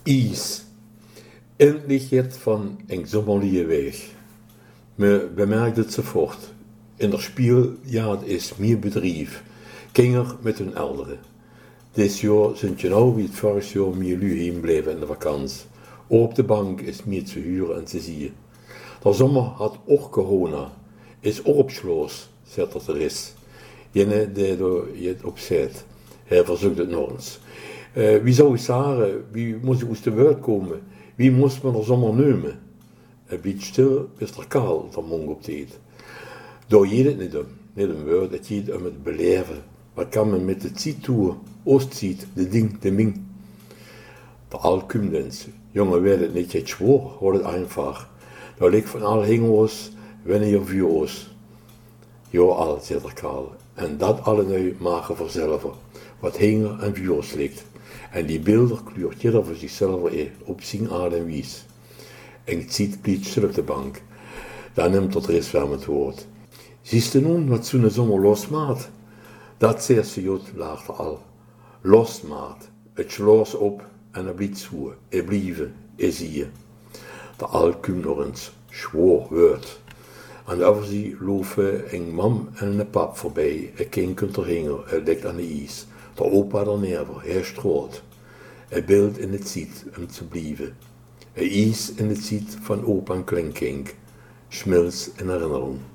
Is. Endlich jetzt von eng sommerliche Weg. Me bemerkt het sofort. In der Spieljahr is meer bedrijf. Kinder met hun ouderen. Dit jaar zijn genau wie het vorig jaar meer lui heen bleven in de vakantie. Op de bank is meer te huren en te zien. De zomer had ook corona. Is ook op schloos, zegt er is. Jene die er je op zet. Hij verzoekt het nog eens. Wie zou ik zeggen, wie moest uit de wereld komen? Wie moest men de zomer nemen? Een beetje stil is er kaal van morgen op tijd. Door je het niet om een woord, het gaat om het beleven. Wat kan men met de tijd doen? Oostziet, de ding, de ming. De alkumdens. Jongen werd het niet het schwoor, wordt het einfach. Daar ligt van al hingels, wanneer vuur oos. Jo al, zegt er kaal. En dat alle nu maken vanzelf. Wat hinger en vuur ligt. En die beelden kleurt jeder voor zichzelf op zijn aard en wies. En het ziet blijft stil op de bank. Dan neemt tot rest wel het woord. Ziet je nun wat zo'n zomer losmaat? Dat zegt ze jut later al. Losmaat, het schloos op en er blijft zo. Blijven, zie je. De al komt nog eens schwoor woord. Aan de overzijde lopen een mam en een pap voorbij. Een kind komt er hingen, het ligt aan de ijs. De opa daarneer, hij stroot. Een beeld in het ziet om te blijven. Een ijs in het ziet van opa en kleinkink. Schmilts in herinnering.